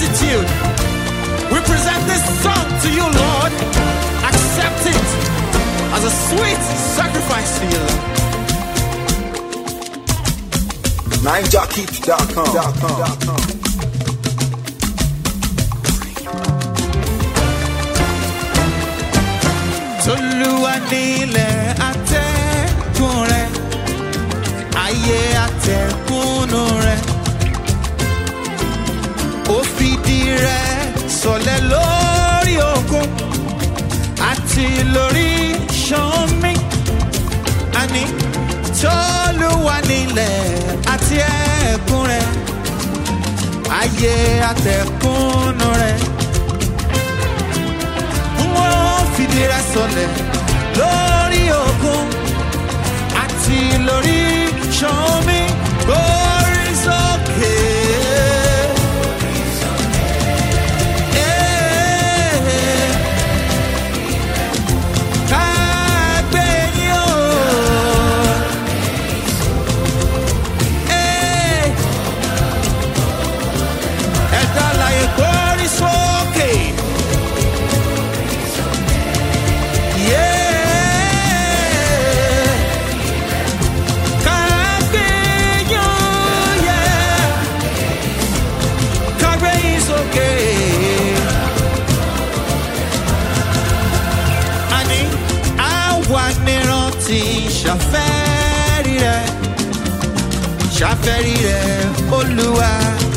gratitude, we present this song to you, Lord. Accept it as a sweet sacrifice to you, Lord. NineJockey.com. Tolúwa nílẹ̀ atẹ́gùn rẹ̀, ayé atẹ́gùnú rẹ̀. Ó fìdí rẹ̀ sọlẹ̀ lórí òkun àti lórí ìṣàn omi. Àní Tolúwa nílẹ̀ atẹ́gùn rẹ̀, ayé atẹ́gùnú rẹ̀. Fìdí rẹ̀ sọlẹ̀ lórí òkun àti lórí ìṣàn omi. Gbórí sókè. Ká gbé yín o. Ẹ̀dá alààyè gbórí sókè. Ṣàfẹ́rí rẹ̀ Olúwa,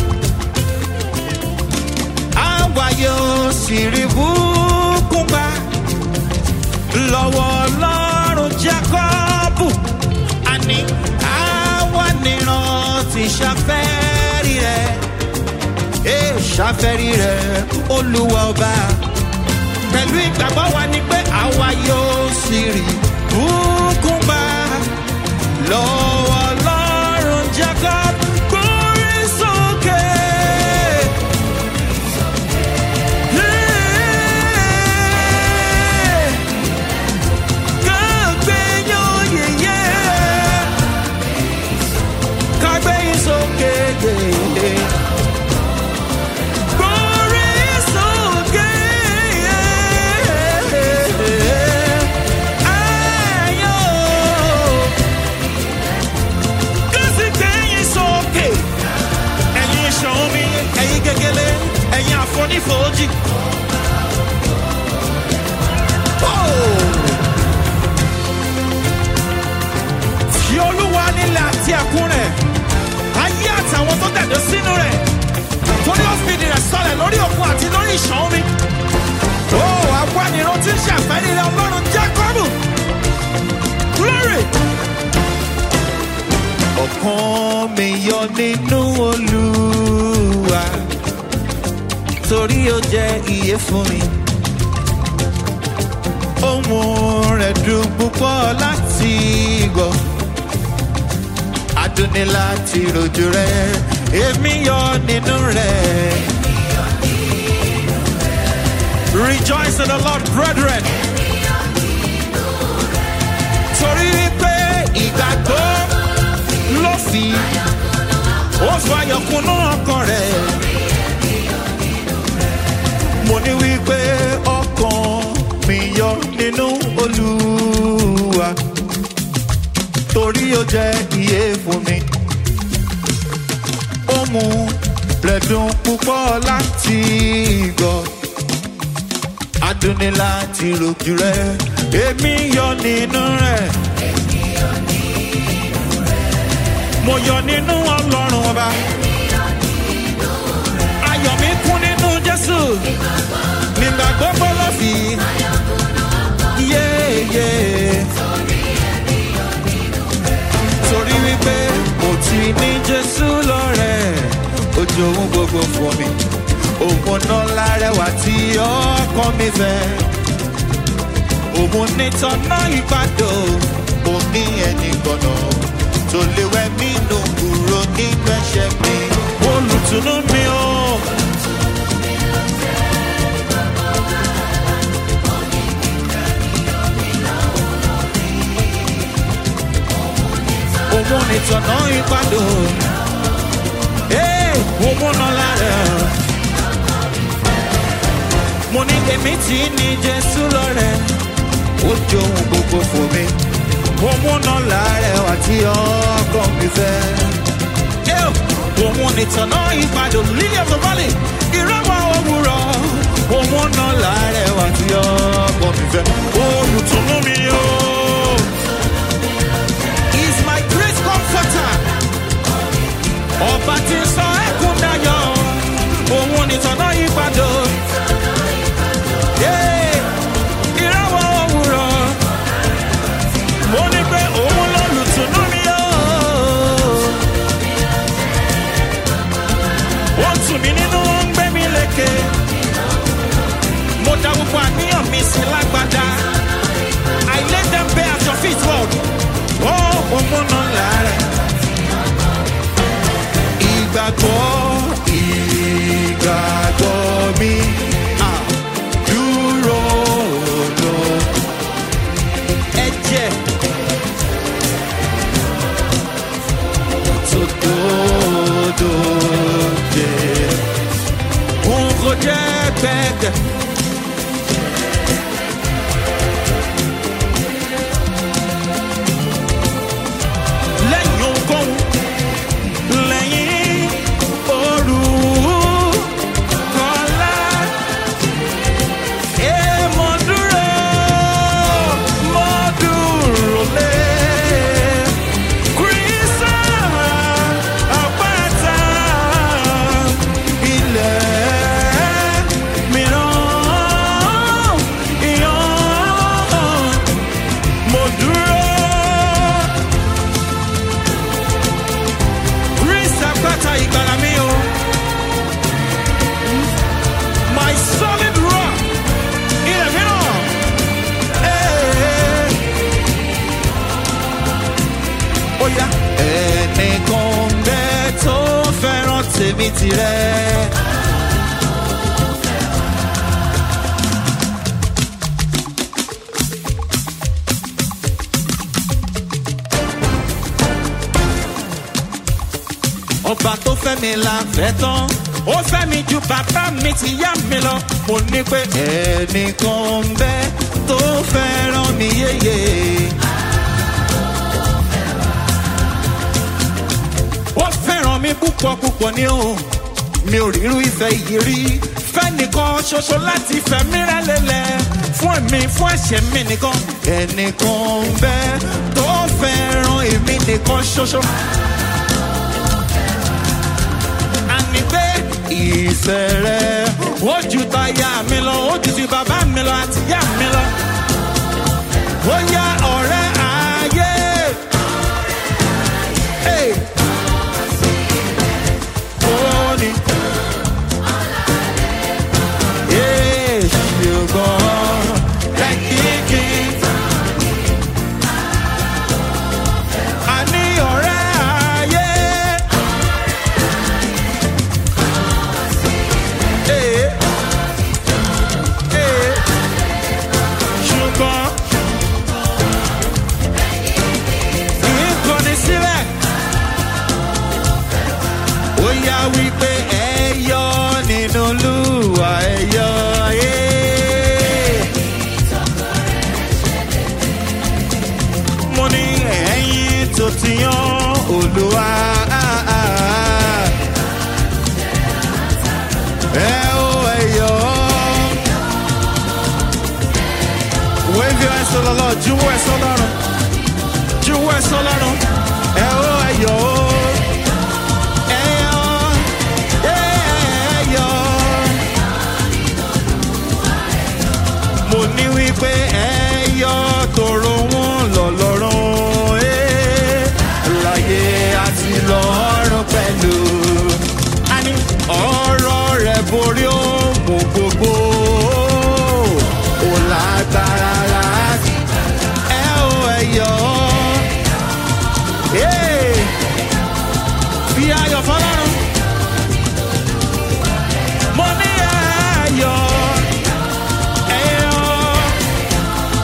àwa yóò sì rí bùkún gbà lọ́wọ́ Ọlọ́run Jákọ́bù. Àní àwa nírántí ṣàfẹ́rí rẹ̀, ṣàfẹ́rí rẹ̀ Olúwa ọba. Pẹ̀lú ìgbàgbọ́ wa ni pé àwa yóò sì rí bùkún gbà lọ́wọ́ Ọlọ́run Jacob. Gbórí sókè. Ká gbé yín yéyé. Ká gbé yín sókè. Gbórí sókè. Ẹ̀yin àfonífojì. Fi Olúwa nílẹ̀ àti ẹ̀kún rẹ̀, ayé àtàwọn tó tẹ̀dó sínú rẹ̀. Torí ó fìdí rẹ̀ sọlẹ̀ lórí òkun àti lórí ìṣàn omi. Àwọnìran tí ń ṣàfẹ́rí rẹ̀ Ọlọ́run Jákọ́bù. Glory. Ọkàn mi yọ nínú Olúwa, torí ó jẹ́ ìyè fún mi. Ohùn rẹ̀ dùn púpọ̀ láti gbọ́, adùn ni láti rojú rẹ̀. Èmi yọ̀ nínú rẹ̀. Rejoice in the Lord, brethren. Torí wípé ìgbàgbọ́ ló fi ó sọ ayọ̀kúnnú ọkàn rẹ̀. Mo ní wípé ọkàn mi yọ̀ nínú Olúwa, torí ó jẹ́ ìyè fún mi. Ohùn rẹ̀ dùn púpọ̀ láti gbọ́, adùn ni láti rojú rẹ̀. Èmi yọ̀ nínú rẹ̀. Mo yọ̀ nínú Ọlọ́run ọba. Ayọ̀ mi kún nínú Jésù. Nígbà gbogbo ló fi. Torí wípé mo ti ní Jésù lọ́rẹ̀, ojú ohun gbogbo fún mi. Òun náà lárẹwà tí ọkàn mi fẹ́. Òun nìtọ́nà ìpàdó, omi ẹni gbọ̀nà tó lè wẹ̀ mí nù kúrò nínú ẹ̀ṣẹ̀ mi. Olùtùnú mi o. Òun nìtọ́nà ìpàdó, òun náà lára. èmi tí ní Jésù lọ́rẹ̀ ó jòun gbogbo fún mi òun náà lárẹwà tí ọkàn mi fẹ́. Òun nìtànà ìpàdé Lily of the Valley ìràwọ̀ òwúrọ̀ òun náà lárẹwà tí ọkàn mi fẹ́. Olùtùnú mi o is my great comforter ọba tí ń sọ ẹkún dayọ̀ òun nìtànà ìpàdé ìràwọ̀ òwúrọ̀ mo ní pé òun lolùtùnú mi o. Ó tù mí nínú ó ń gbé mi lékè mo dá gbogbo àníyàn mi sí lágbádá I let them bear at your feet Lord. Òun náà lára ìgbàgbọ́ mi dúró lọ ẹ̀jẹ̀ tó dòdò jẹ òun kò jẹ́ gbẹ̀gẹ̀. Lẹ́yìn ohunkóhun lẹ́yìn òru kọ́lá mo dúró lé Kristi àpáta ilẹ̀ mìíràn ìyàn mo dúró Kristi àpáta ìgbàlà mi o my solid rock ilẹ̀ mìíràn. Oya ẹnìkan bẹ́ẹ̀ tó fẹ́ràn tèmi tirẹ̀. Ọba tó fẹ́ mi la fẹ́ tán ó fẹ́ mi ju bàbá mi ti yá mi lọ mo ní pé ẹnìkan bẹ́ẹ̀ tó fẹ́ràn mi yéye. Ó fẹ́ràn mi púpọ̀ púpọ̀ ni o mi ò rírú ìfẹ́ yìí rí fẹ́nìkan ṣoṣo láti fẹ̀mí rẹ̀ lélẹ̀ fún èmi fún ẹ̀ṣẹ̀ mi nìkan ẹnìkan bẹ́ẹ̀ tó fẹ́ràn èmi nìkan ṣoṣo. Àní pé ìfẹ́ rẹ̀ ó ju táyà mi lọ ó ju ti bàbá mi lọ àti ìyá mi lọ. Ó yá ọ̀rẹ́ ayé. Hey. Oni. Yeah, ṣùgbọ́n lẹ́kìkì. Àní ọ̀rẹ́ ayé. Ṣùgbọ́n ìkọ́ni sílẹ̀. Ó yá wípé ẹ yọ̀ nínú Olúwa ẹ yọ̀ mo ní ẹ̀yin tó ti yan Olúwa ẹ ó ẹ yọ̀. Wave your hands to the Lord. Juwọ́ ẹ sọ́lọ́run. Juwọ́ ẹ sọ́lọ́run. Ẹ ó ẹ yọ̀. Mo ní wípé ẹyọ tòrò wọn lọ́lọ́run láyé àti lọ́run pẹ̀lú. Àní ọ̀rọ̀ rẹ̀ borí ohun gbogbo ó lágbára láti ẹ ó ẹyọ. Fi ayọ̀ fọlọ́run. Mo ní ẹyọ.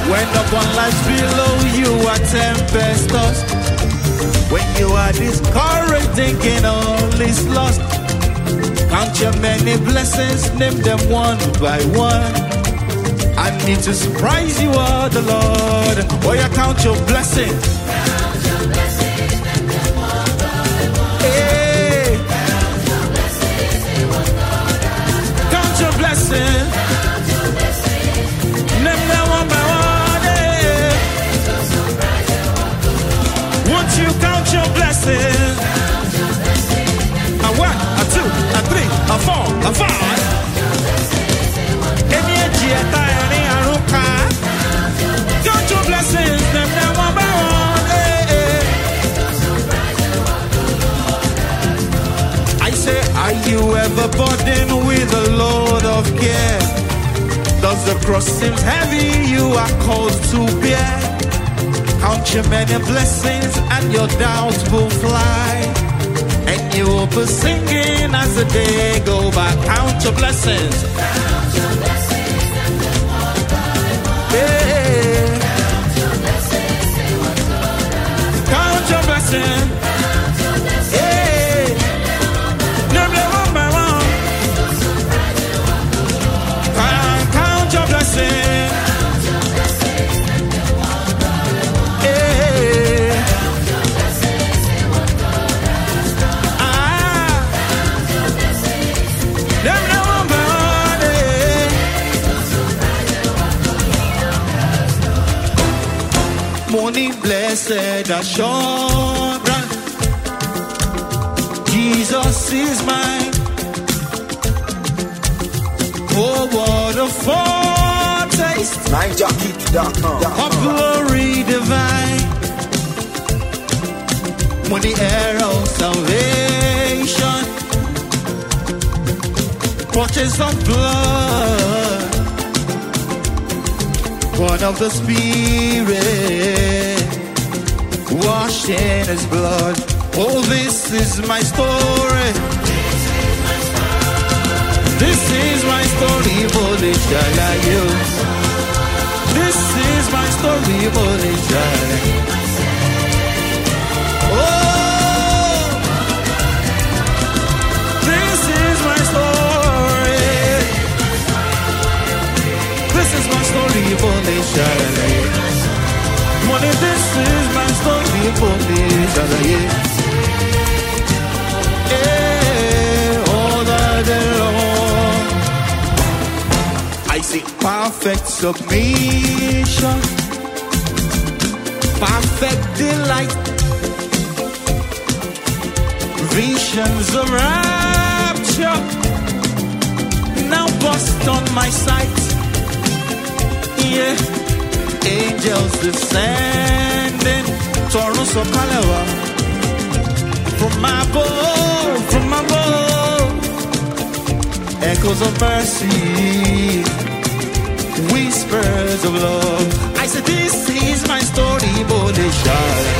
When upon life below you are tempestuous. When you are discouraged, thinking all is lost. Count your many blessings, name them one by one. I need to surprise you, all the Lord. Oh, you count your blessings. Count your blessings, name them one by one. Hey. Count your blessings, name one God has done. Count your blessings. Count your blessings, Name them one by one. Hey. to surprise you, walk along. Won't you count your blessings? Count your blessings, name A one, a two, a three, a four, a five. your blessings, name one Any ejeta, any aruka. Count your blessings, name them one by one. Hey, hey. to surprise you, walk along. I say, are you ever burdened with a load of care? Does the cross seem heavy you are called to bear? Count your many blessings and your doubts will fly. And you will be singing as the day go by. Count your blessings. Count your blessings, name them one by one. Yeah. Count your blessings, name one God has done. Count your blessings. Count your blessings, Yeah. Name them one by one. to surprise you, walk along. Count your blessings. Count your blessings, name them one by one. Yeah. Count your blessings, name one God has done. Ah. Count your blessings, Name them one by one. Yeah. to surprise you, walk along. Morning blessed assurance, Jesus is mine. Oh, what a foretaste NineJockey.com. of glory divine. When the air of salvation, purchase of blood, born of the Spirit, washed in His blood. Oh, this is my story. This is my story, Holy Shalayu. This is my story, Holy Shalayu. Oh, this is my story. This is my story, Holy Shalayu. Money, this is my story, Holy Shalayu. Yeah, all the day long. I see perfect submission, perfect delight, visions of rapture now bust on my sight. Yeah, angels descending, Taurus of Kalewa, from above, echoes of mercy, whispers of love. I said, this is my story, Bodhisha.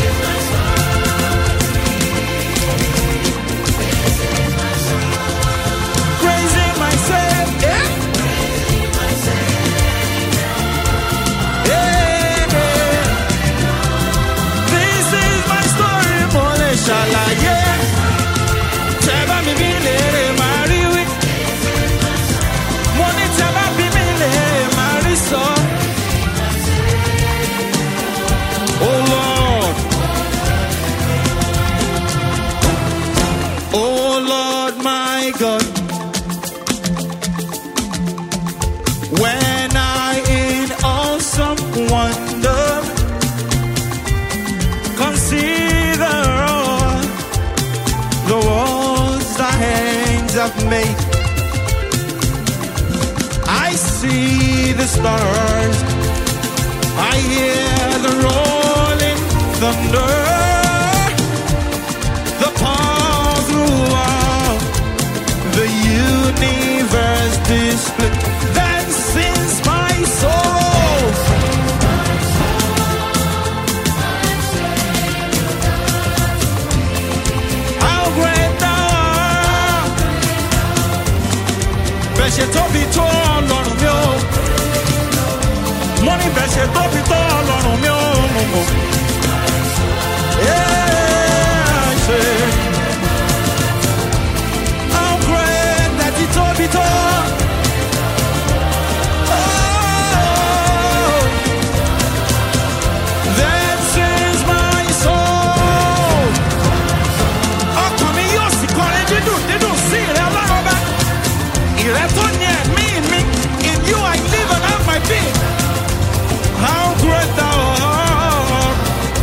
Praising myself, yeah. Yeah, yeah. This is my story, Bodhisha, yeah. Tell me, Mary, money, tell me, Mary, so. Oh Lord, oh Lord, my God, when I in awesome wonder consider all the worlds thy hands have made, I see the stars, I hear the rolling thunder, the power throughout the universe display. Then sings my soul. How great thou art. Bẹ́ẹ̀ ṣe tóbi tó Ọlọ́run mi o. Money dẹ̀ ṣe tóbi tó ọlọ́run mi ò mọ̀. How great that he tóbi tó. That sings my soul. Ọkàn mi yóò sì kọrin dídùn dídùn sí ìrẹ́ ọlọ́run bá. Ìrẹ́ tó ní ẹ̀mí mi. In you I live and have my being. How great thou art.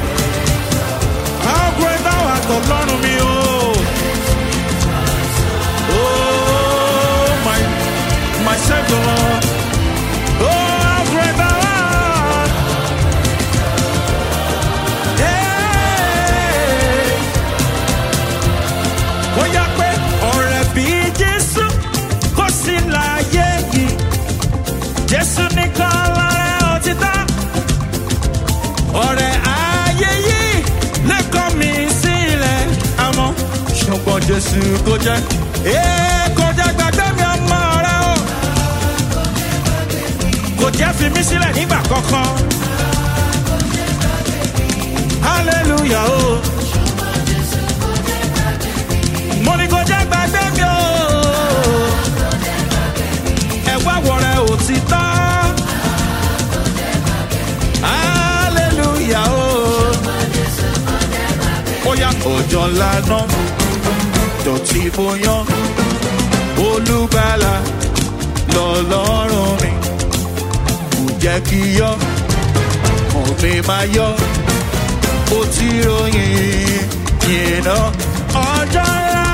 How great thou art, ọlọ́run mi o. Oh, my Savior. Oh, how great thou art. Hey. Ó yá pé ọ̀rẹ́ bí Jésù kò sí láyé yìí. Jésù nìkan lọ̀rẹ́ òtítọ́. Ọ̀rẹ́ ayé yìí lè kọ̀ mí sílẹ̀. Àmọ́ ṣùgbọ́n Jésù kò jẹ́. Kò jẹ́ gbàgbé mi ọmọ rẹ̀ o. Kò jẹ́ fi mí sílẹ̀ nígbà kankan. Hallelujah o. Mo ní kò jẹ́ gbàgbé mi o. Ẹ̀wá wọ̀rẹ́ òtítọ́. Hallelujah o. Ó yá òjò ńlá náà. Dọ̀tí mo yán. Olùgbàlà lọ́lọ́run mi. Kò jẹ́ kí yọ. Òmí máa yọ. Ó ti ròyìn yìnyínná. Ọjọ́ ńlá.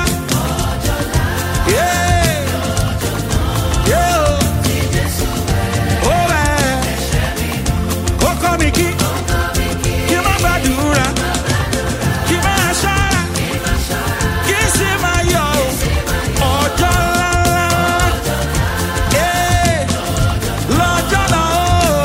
Yeah. Yeah. Ó bẹ̀. Ó kọ́ mi kí. Kí má gbàdúrà. Kí má ṣọ́ra. Kí sì máa yọ. Ọjọ́ ńlá. Yeah. Lọ́jọ́ náà o.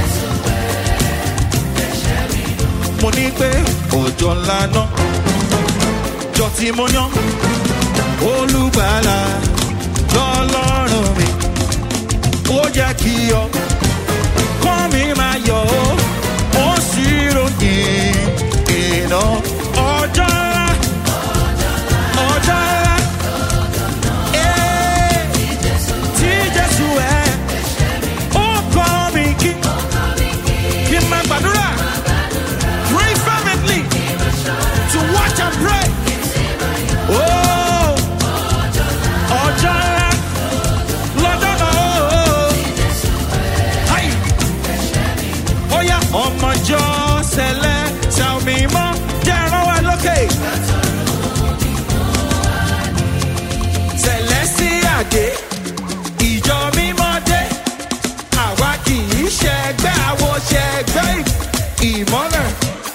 Mo ní pé òjò ńlá náà. Jọ tí mo yán. Olùgbàlà lọ́lọ́run mi. Ó jẹ́ kí yọ. Kọ́ mi máa yọ. Ó sì ròyìn iná. Ọjọ́ ńlá. Ọjọ́ ńlá. Tí Jésù ẹ̀. Ó kọ́ mi kí. Kí n máa gbàdúrà. Pray fervently. To watch and pray. Oh. Ọjọ́ ńlá. Lọ́jọ́ náà o. Hi. Ó yá ọmọjọ́ sẹlẹ̀ ṣàmì mọ́ jẹ́ ẹran wa lókè. Sẹlẹ̀ sí àgé ìjọ mímọ́ dé. Àwa kì í ṣẹgbẹ́ àwo ṣẹgbẹ́ ìmọ́lẹ̀.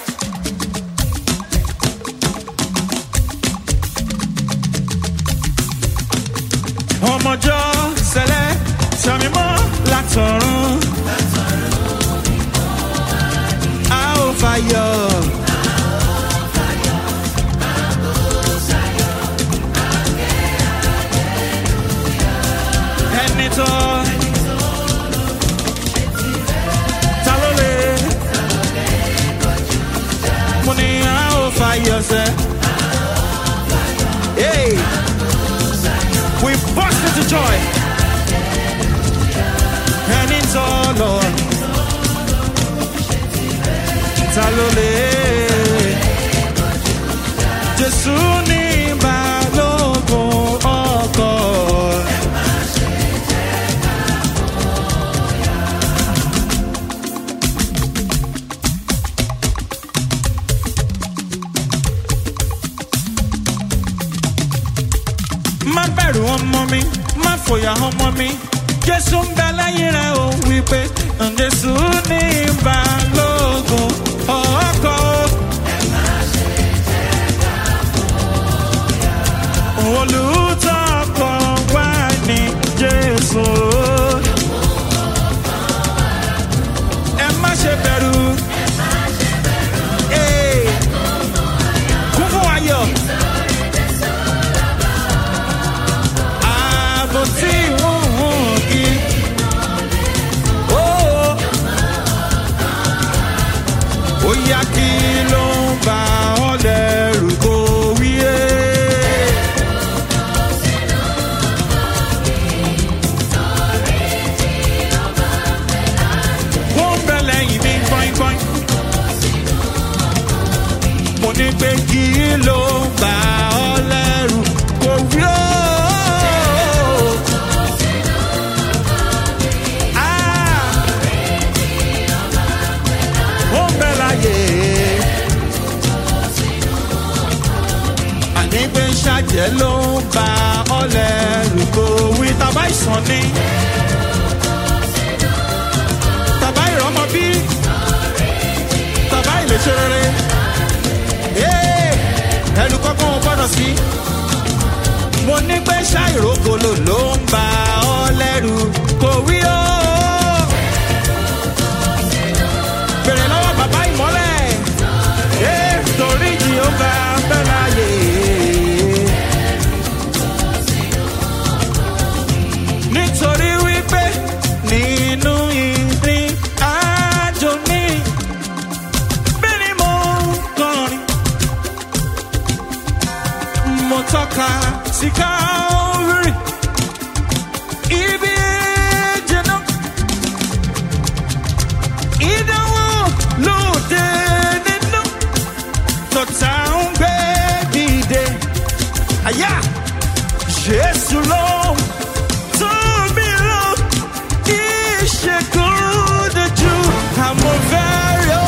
Ọmọjọ́ sẹlẹ̀ ṣàmì mọ́ látọ̀run. A ó fàyọ̀. Ẹni tó ta ló lè. Mo ní a ó fàyọ̀ sẹ́. Hey. We burst into joy. And it's all Lord. Ta ló lè. Jésù ní balógun ọkọ̀. Má bẹ̀rù ọmọ mi, má fòyà ọmọ mi. Jésù ń bẹ lẹ́yìn rẹ̀ ó wípé Jésù ní balógun ọkọ̀. Olùtọ́kọ̀ wá ní Jésù. Ẹ má ṣe bẹ̀rù. Kún fún ayọ̀. Tí wọ́n kí. Bóyá kí ló ń bà ọ́ lẹ́rù kó wí é. Wọ́n bẹ lẹ́yìn mi gbọ́ngbọ́n. Mo ní pé kí ló ń bà ọ́ lẹ́rù kó wí ó. Wọ́n bẹ láyé. Àní pé ṣàjẹ́ ló ń bà ọ́ lẹ́rù kó wí. Tàbá ìsàn ni. Tàbá ìrọ́mọ bí. Tàbá ìlẹ̀ṣẹ̀ rere. Ẹnu kọ́kọ́ wọn gbọ́dọ̀ sí. Mo ní pé ṣàìrókòlò ló ń bà ọ́ lẹ́rù kò wí ó. Bèrè lọ́wọ́ bàbá ìmọ́lẹ̀. Torí Jèhófà bẹ láyé. Nítorí wípé nínú ìrìn àjò mi bí ni mo kọrin. Mo tọ́ka sí Calvary, ibi ìjìnà, ìdánwò lóde nínú, tọ́ta ń gbé dìde. Àyà Jésù ló tó mi lọ, ìṣègùn dojú àmọ́ fẹ́rẹ̀ ó.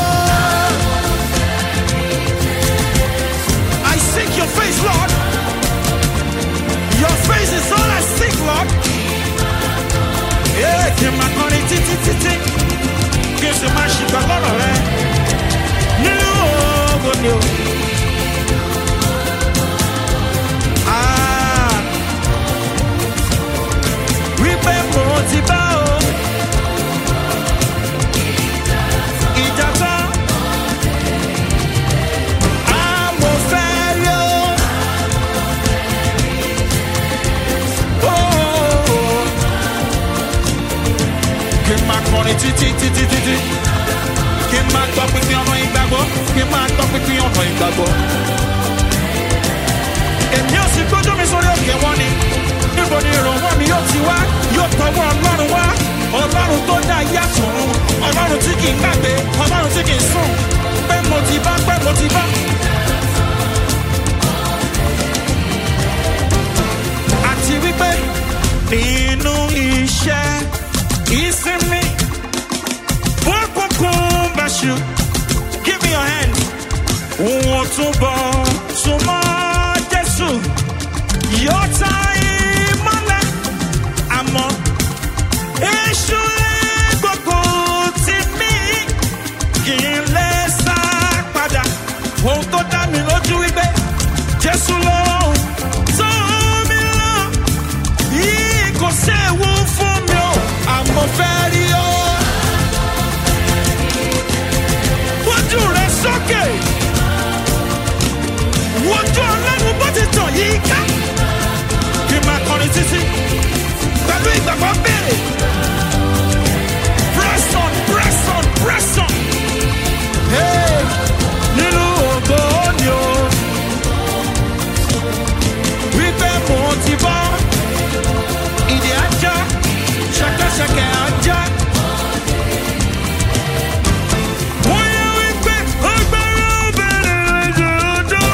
I seek your face, Lord. Your face is all I seek, Lord. Yeah, kí n máa kọrin títí títí. Kí n sì máa ṣìgbà lọ́rọ̀ rẹ. Nínú ògo ni o. Wípé mo ti bá o. Ìjà tán. Mo fẹ́ rí o. Kí n máa kọrin títí títí títí. Kí n máa tọ́ pínpín ọ̀nà ìgbàgbọ́. Kí n máa tọ́ pínpín ọ̀nà ìgbàgbọ́. Èmi ò sì gbójú mi sórí òkè wọn ni. Níbo ni ìrànwọ́ mi yóò ti wá? Yóò tọwọ́ Ọlọ́run wá. Ọlọ́run tó dá ayé àtọ̀run. Ọlọ́run tí kì í gbàgbé. Ọlọ́run tí kì í sùn. Pé mo ti bá, pé mo ti bá. Àti wípé nínú iṣẹ́ ìsinmi wọ́n kúnkún báṣu. Give me your hand. Wọ́n túbọ̀ súnmọ́ Jésù. Yóò ta ìmọ́lẹ̀ àmọ́ èṣù gbogbo ti mí. Kì í lè sá padà. Ohun tó dá mi lójú wípé Jésù ló tó mi lọ. Yìí kò séwu fún mi o, àmọ́ fẹ́ rí o. Wójú rẹ̀ sókè. Wójú Ọlọ́run bó ti tàn yìí ká. Kí n máa kọrin títí. Pẹ̀lú ìgbàgbọ́ béèrè. Press on, press on, press on. Hey, nínú ògo ni o. Wípé mo ti bọ́. Ìdí ajá, ṣẹ̀kẹ̀ṣẹ̀kẹ̀ ajá. Wọ́n yẹ wípé agbára obìnrin lójoojó.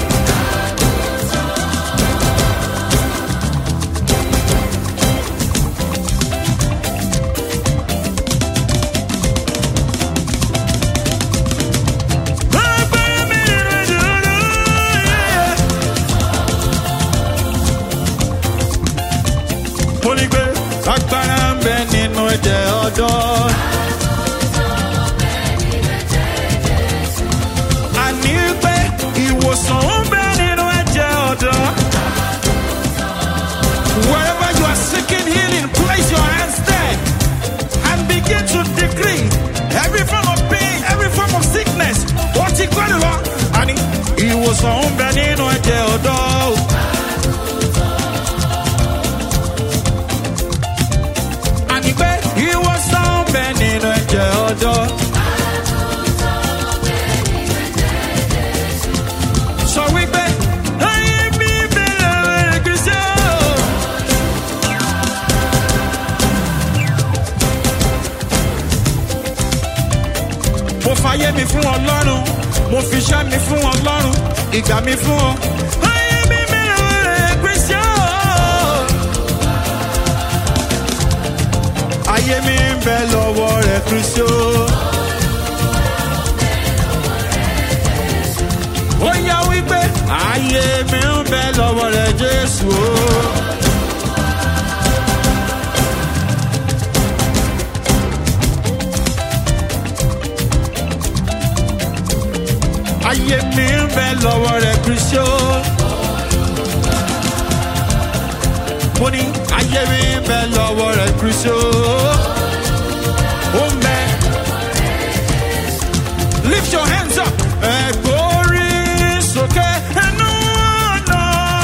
Agbára mi lójoojó. Mo ní pé agbára ń bẹ nínú ẹ̀jẹ̀ ọ̀dọ́. Àní pé ìwòsàn ń bẹ nínú ẹ̀jẹ̀ ọ̀dọ́. Wherever you are seeking healing, place your hands there and begin to decree every form of pain, every form of sickness. Wọ́n ti gbọ́ lọ. Àní ìwòsàn ń bẹ nínú ẹ̀jẹ̀ ọ̀dọ́. Àní pé ìwòsàn ń bẹ nínú mo fayé mi fún ọlọ́run mo fi iṣẹ́ mi fún ọlọ́run ìgbà mi fún ọ. ayé mi mìíràn rẹ̀ kristian. ayé mi ń bẹ lọ́wọ́ rẹ̀ kristian. ó yá wípé ayé mi ń bẹ lọ́wọ́ rẹ̀ jésù. ayé mi ń bẹ lọ́wọ́ rẹ̀ kristian. mo ní ayé mi ń bẹ lọ́wọ́ rẹ̀ kristian. ó ń bẹ. lift your hands up. ẹ̀gbọ́rí sókè ẹnu ọ̀nà.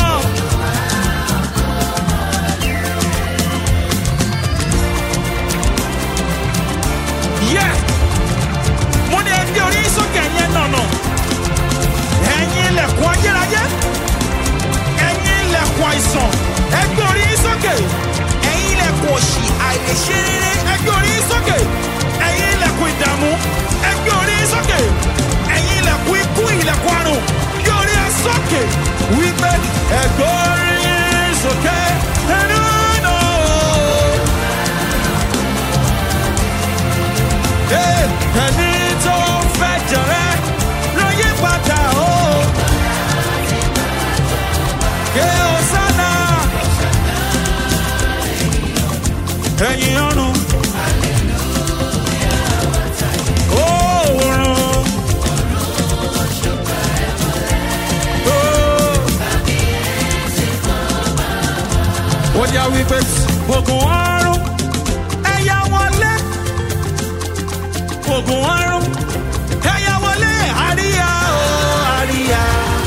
yeah. mo ní ẹgbẹ́ orí sókè yẹn nànà. ẹ̀yin ilẹ̀kùn ayérayé. ẹ̀yin ilẹ̀kùn àìsàn. ẹgbẹ́ orí sókè. ẹ̀yin ilẹ̀kùn òṣì àìlèṣe rere. ẹgbẹ́ orí sókè. ẹ̀yin ilẹ̀kùn ìdààmú. ẹgbẹ́ orí sókè. ẹ̀yin ilẹ̀kùn ikú ilẹ̀kùn àrùn. ẹgbẹ́ orí sókè. wípé ẹgbẹ́ orí sókè. ẹnu ọ̀nà. ẹni tó fẹ́ jẹrẹ ló yí padà o. Hosanna. ẹ̀yin ọ̀run. oòrùn. ó yá wípé ogun ọ̀run ẹ̀yà wọlé. ogun ọ̀run ẹ̀yà wọlé. àríyá o àríyá.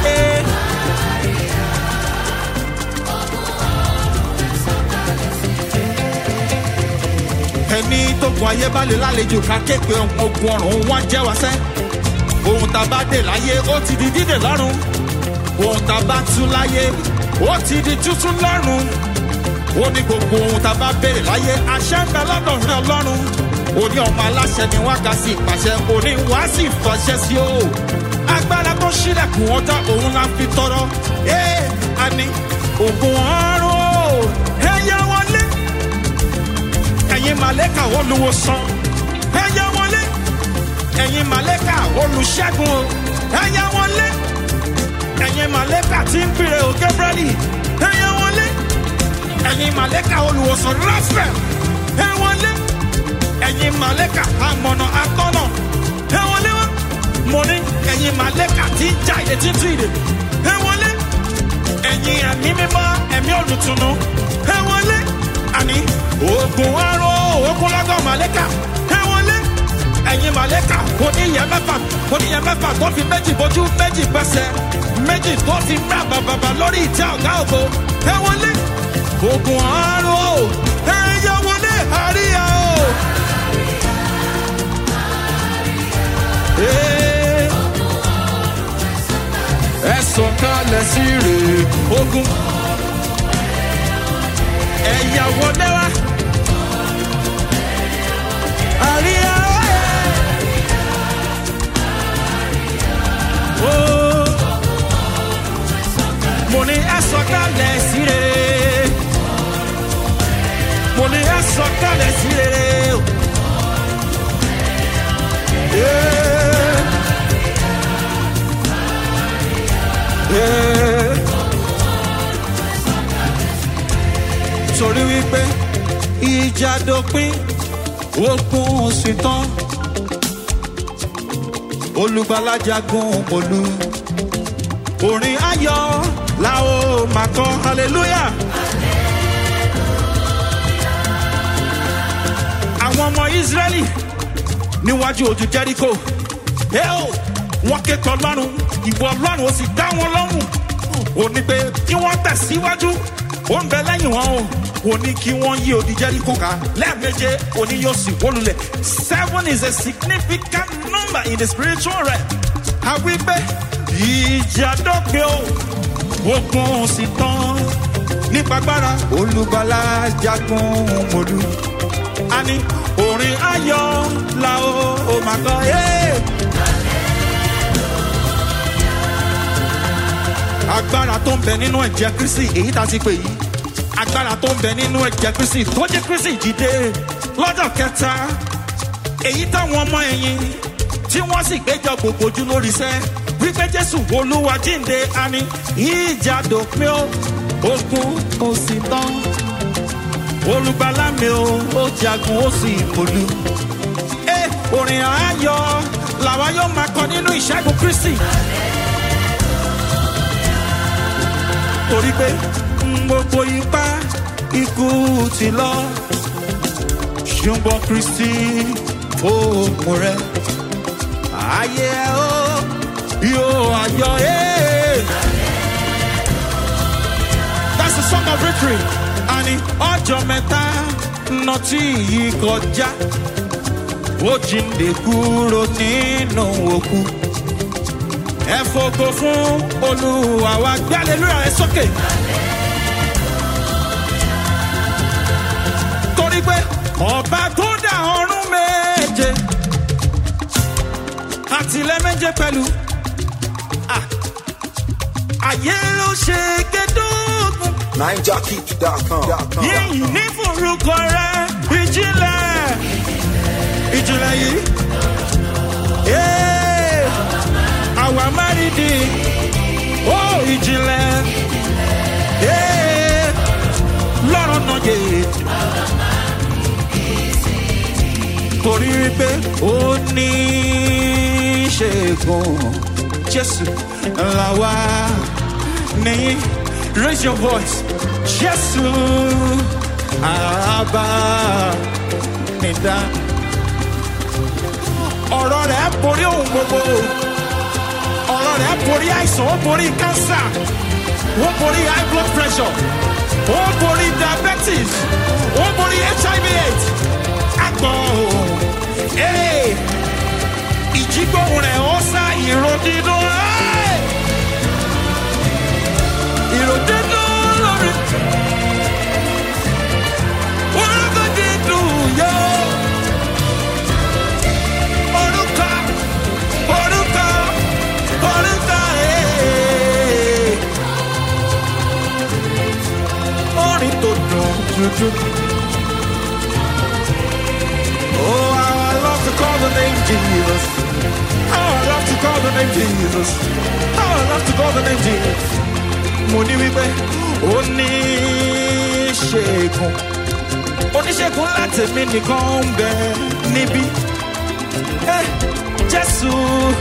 ẹni tó gun ayé bá lè lálejò ká képe ogun ọ̀run wá jẹ́ wá sẹ́. ohun tá a bá dé láyé ó ti di dídè lọ́run. ohun tá a bá tú láyé ó ti di tútú lọ́run. ó ní gbogbo ohun tá a bá béèrè láyé àṣẹ ń bẹ lọ́dọ̀ rẹ ọlọ́run. ó ní ọmọ aláṣẹ ni wá ga sí ìpàṣẹ ó ní wá sí ìfọṣẹ sí o. agbára tó ṣílẹ̀kùn ọ̀tá òun la fi tọrọ. a ní ogun ọ̀run ẹ̀yà wọlé. ẹ̀yin màlẹ́kà olùwòsàn ẹ̀yà wọlé. ẹ̀yin màlẹ́kà olùṣẹ́gun ẹ̀yà wọlé. ẹ̀yin màlẹ́kà tí ń pèrè o Gabriel ẹ̀yà wọlé. ẹ̀yin màlẹ́kà olùwòsàn Raphael ẹ̀ wọlé. ẹ̀yin màlẹ́kà amọ̀nà atọ́nà ẹ̀ wọlé wá. mo ní ẹ̀yin màlẹ́kà tí ń já ìdè títú ìdè ẹ̀ wọlé. ẹ̀yin ẹ̀mí mímọ́ ẹ̀mí olùtùnú ẹ̀ wọlé. àní ogun aró ogun lọ́gọ́ màlẹ́kà ẹ̀ wọlé. ẹ̀yin màlẹ́kà oníyẹ mẹ́fà tó fi méjì bójú méjì gbẹ̀sẹ̀ méjì tó fi gbà bàbàbà lórí ìtẹ́ ọ̀gá ògo ẹ̀ wọlé. ogun aró ẹ̀yà wọlé àríyá o. ẹ sọ̀kalẹ̀ sí rèé ogun ẹ̀yà wọlé wá. àríyá o. mo ní ẹ sọ̀kalẹ̀ sí rèé. mo ní ẹ sọ̀kalẹ̀ sí rèé o. torí wípé ìjà dópin ogun sì tán olùgbàlà jagun mọ́lú orin ayọ̀ la ó máa kọ hallelujah. àwọn ọmọ Ísírẹ́lì níwájú ojú Jẹ́ríkò wọ́n ké tọ̀ Ọlọ́run ìwọ Ọlọ́run ó sì dá wọn lóhùn. ó ní pé kí wọ́n tẹ̀síwájú ó ń bẹ lẹ́yìn wọn o. ó ní kí wọ́n yí odi Jẹ́ríkò ká lẹ́ẹ̀méje ó ní yóò sì wó lulẹ̀. 7 is a significant number in the spiritual realm. àwí pé ìjà dópin o ogun sì tán nípa agbára olùgbàlà jagun mọ́lú. a ní orin orin ayọ̀ la ó máa kọ. Agbára tó ń bẹ nínú ẹ̀jẹ̀ Kristi èyí tá a ti pè yìí. Agbára tó ń bẹ nínú ẹ̀jẹ̀ Kristi tó jẹ́ Kristi jíde lọ́jọ́ kẹta. Èyí táwọn ọmọ ẹ̀yìn tí wọ́n sì gbéjọ gbogbo ojú lórí iṣẹ́ wípé Jésù Olúwa jíǹde àní ìjà dòpin ó ogun ó sì tán. Olùgbàlà mi ó jagun ó sì mọ̀lú. Orin ayọ̀ làwa yóò máa kọ nínú ìṣẹ́gun Kristi. Torí pé gbogbo ipá ikú ti lọ ṣùgbọ́n Kristi fòmù rẹ̀ ayé ó yóò ayọ̀. That's the song of victory. Àní ọjọ́ mẹ́ta náà tí yìí kọjá ó jíǹde kúrò nínú òkú. Ẹ fògo fún Olúwa wa, gbé hallelujah rẹ sókè. Torí pé ọba tó dá ọ̀run méje àtìlẹ̀ méje pẹ̀lú ayé ló ṣe gédógún. NineJockey.com. Yìnyín ní forúkọ rẹ ìjìnlẹ̀ yìí. Àwa márìdì ó ìjìnlẹ̀ lọ́rọ̀ náà yé. Torí pé ó ní ṣẹ́gun Jésù làwa nìyí. Raise your voice. Jésù àbá nìdá. Ọ̀rọ̀ rẹ̀ borí ohun gbogbo. Ọ̀rọ̀ rẹ̀ borí àìsàn, ó borí cancer, ó borí high blood pressure, ó borí diabetes, ó borí HIV/AIDS. Àgbọ̀ ìjígbóhùn rẹ̀ ó sá ìró dídùn. Ìró dídùn lórí. Orúkọ dídùn yóò. Oh, how I love to call the name Jesus. How I love to call the name Jesus. How I love to call the name Jesus. Mo ní wípé oníṣègùn láti mi nìkan ń bẹ níbí. Jésù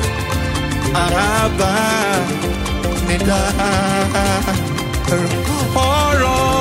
àràbà mi dá ọ̀rọ̀.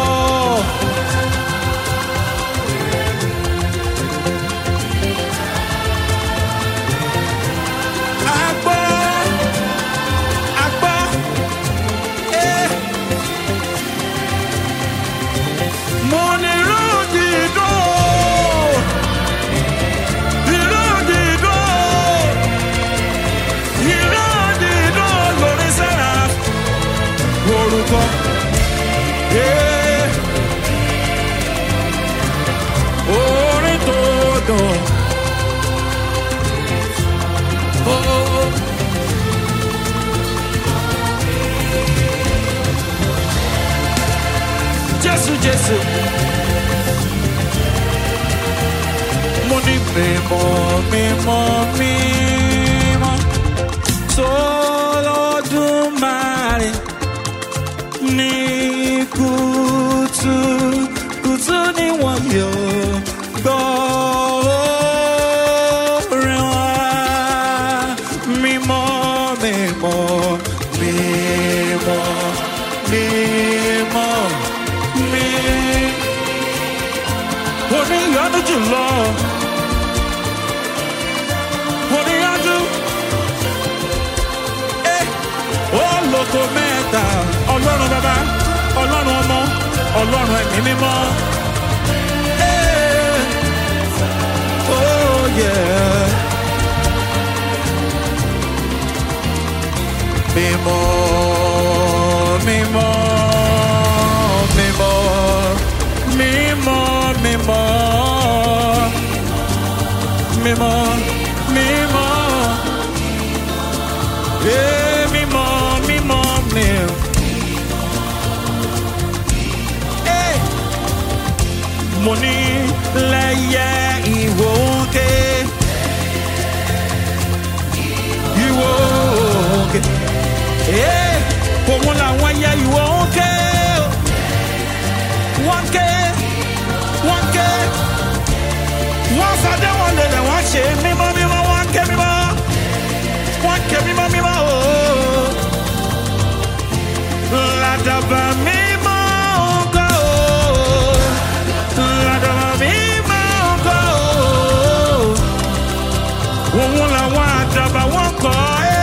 Orin tó dùn. Jésù Jésù. Mo ní mímọ́ s'Olódùmarè ní kùtù ni wọ́n yóò gbọ́ orin wa. Mímọ́ oníyanu jùlọ. Oníyanu olóko mẹ́ta, Ọlọ́run bàbá, Ọlọ́run ọmọ, Ọlọ́run ẹ̀mí mímọ́. Oh yeah. Mímọ́, mímọ́, mímọ́, mímọ́, mímọ́. mímọ́, mímọ́. Mímọ́, mímọ́, mímọ́. Mo ní lẹ́yẹ ìwò òkè. Ìwò òkè. Òun làwọn ẹyẹ ìwò òkè. Wọ́n ké, wọ́n ké. Wọ́n fàdé wọn lélẹ̀ wọ́n ṣe mímọ́ mímọ́ wọ́n ké mímọ́. Wọ́n ké mímọ́ mímọ́ ooo. Ládàbà mímọ́ ọkọ̀ ooo. Ládàbà mímọ́ ọkọ̀ ooo. Òun làwọn àdàbà wọn kọ́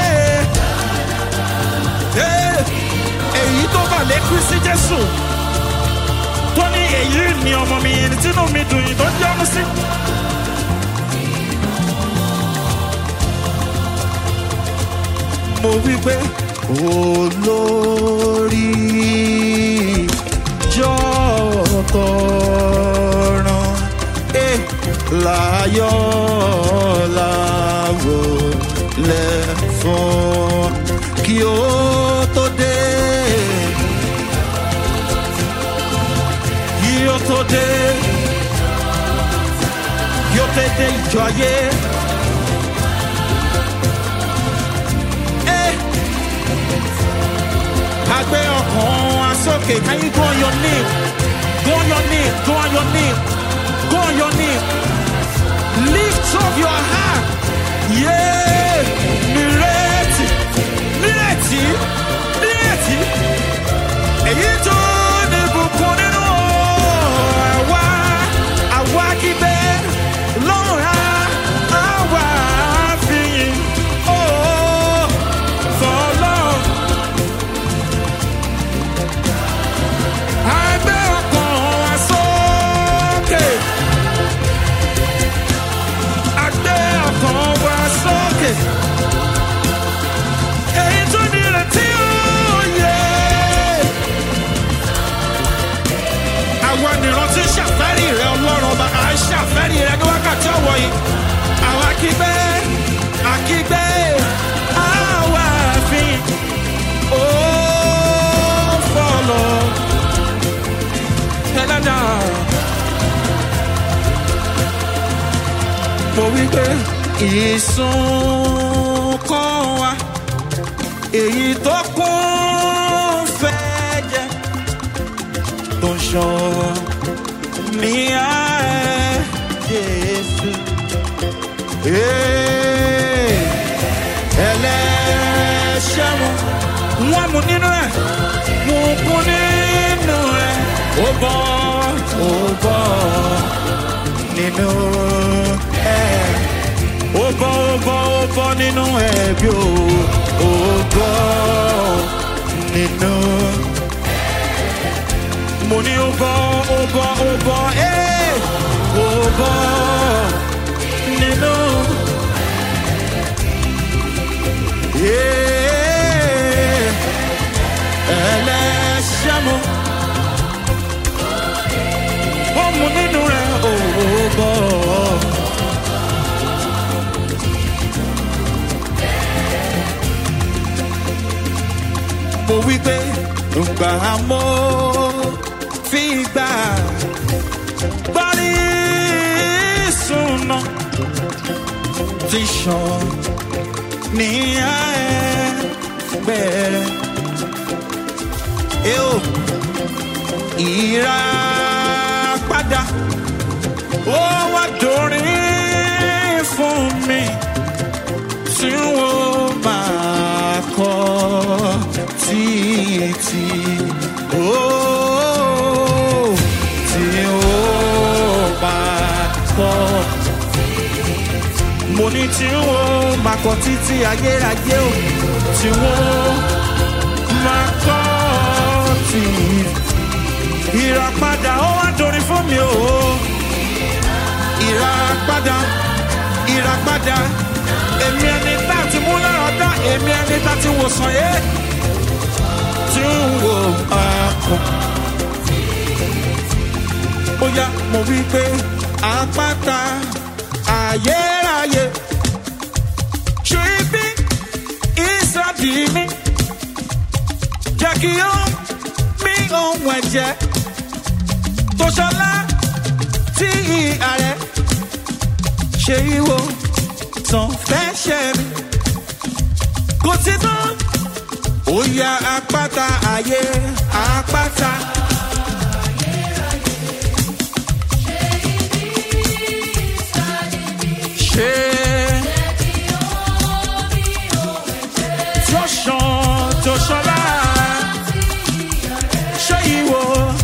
èyí tó bà lé Kristi Jésù. Tó ní èyí ni ọmọ mi ẹni tínú mi dùn yìí tó jẹ́ ọmọ sí. Mo wí pé olórí jọ̀tọ̀ràn láyọ̀ láwọ̀ lẹ́fọ̀n kí ó tó dé. Kí ó tó dé. Kí ó tó dé ìjọ ayé. Agbe ọkàn wa sókè. Can you go on your knee? Go on your knee. Go on your knee. Go on your knee. Lift up your heart. Yeah. Nírètí. Nírètí. Nírètí. Èyí tó ní bùkún nínú àwa. Àwa kígbe lọ́ra. Àwa fìyìn. Oh, fọlọ́. Agbe ọkàn wa sókè. Agbe ọkàn wa sókè. Èyí tó ní ìrètí òye. Àwa nìran tí ń ṣàfẹ́rí rẹ Ọlọ́run ọba, à ń ṣàfẹ́rí rẹ ní wákàtí ọ̀wọ̀ yìí. Àwa kígbe, àkígbe, àwa fi ó fọlọ́. Ẹlẹ́dà. Mo wí pé ìsun kan wá, èyí tó kún fẹ́ jẹ, tó ń ṣàn ní ààrẹ Jésù. Ẹlẹ́ṣẹ̀ wọ́n mú nínú ẹ̀, mú kún nínú ẹ̀, ó bọ́ nínú ẹ̀, ó bọ́ nínú ẹ̀ bí ó bọ́ nínú. Mo ní ó bọ́ nínú. Ẹlẹ́ṣẹ̀ mú. Ó mú nínú rẹ̀ ó bọ́. Mo wí pé ǹgbà mo fi gbà gbọ́rí súná ti ṣàn ní àẹ́gbẹ̀rẹ̀. Ìràpadà ó wá dórin fún mi tí wọ́n máa kọ́ títí. Tí wọ́n máa kọ́. Mo ní tí wọ́n máa kọ́ títí ayérayé o. Tí wọ́n máa kọ́ títí. Ìràpadà ó wá dorin fún mi o. Ìràpadà. Èmi ẹni tá ti mú lára dá, èmi ẹni tá ti wòsàn yé. Tí ń wo àpò. Ó yá mo wí pé àpáta ayérayé. aláyé ṣe ibi ìsàdì mi jẹ́ kí ó mi ohun ẹ̀jẹ̀ tó ṣọlá tí ìhà rẹ̀ ṣe ìwò tán fẹ́ ṣe mi kò tí tán ó yá àpáta ayé àpáta. Tó ṣọlá ṣe ìwò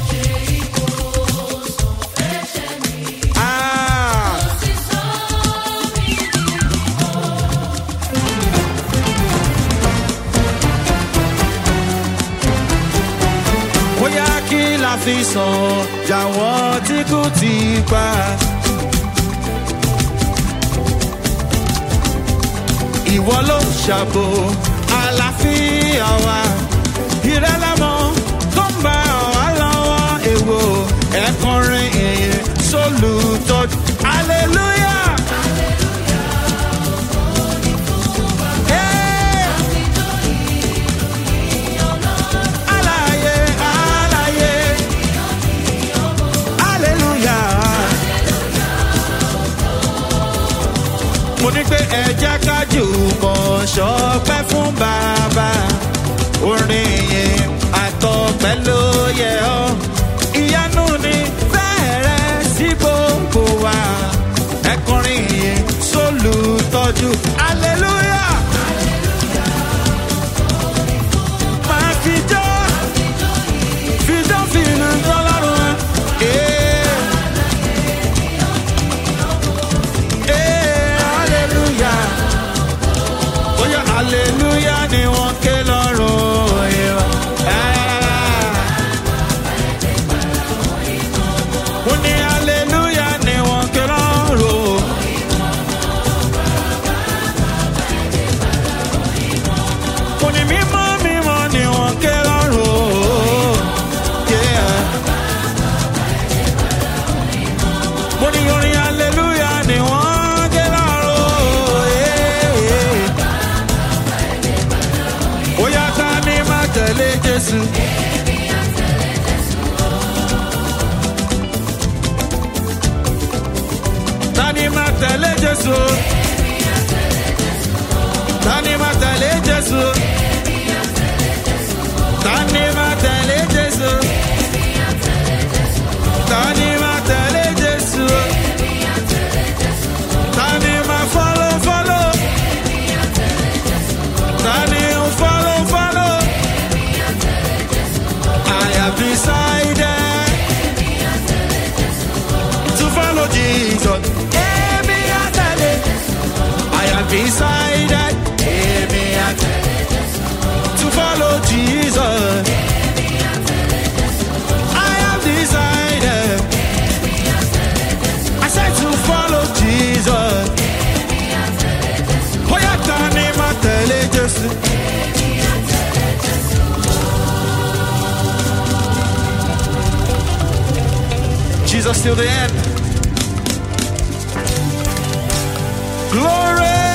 bóyá kí la fi sàn jàwọ́ tí kò ti pa. Ìwọ ló ṣàbò àlàáfíà wa ìrẹ́lẹ́mọ tó ń bá wa lọ́wọ́ èwo ẹ̀kọrin ìyìn sólùtọ́jú hallelujah. Alaye, alaye, hallelujah. Mo ní pé ẹ jẹ́ ká jùmọ̀ ṣọpẹ́ fún bàbá orin yìí àtọpẹ́ ló yẹ ọ́ ìyanu ni fẹ́rẹ̀ sí gbogbo wa ẹkùnrin yìí sólùtọ́jú hallelujah. Máa fi jọ́ fìlú lọ́lọ́run hallelujah. Oya hallelujah ni wọ́n ké lọ́rùn ìwà. Mo ní hallelujah ni wọ́n ké lọ́rùn. Mo ní mímọ́ mímọ́ ni wọ́n ké lọ́rùn. Mo ní orin hallelujah ni wọ́n ké lọ́rùn. Oya ká ní má tẹ̀lé Jésù. Tani má tẹ̀lé Jésù. Tani má tẹ̀lé Jésù. Tani má tẹ̀lé Jésù. Tani má tẹ̀lé Jésù. Tani má follow. Tani ó follow. I have decided to follow Jesus. I have decided to follow Jesus. I have decided. I said to follow Jesus. Oya tani ma tẹ̀lé Jésù. Jesus till the end. Glory.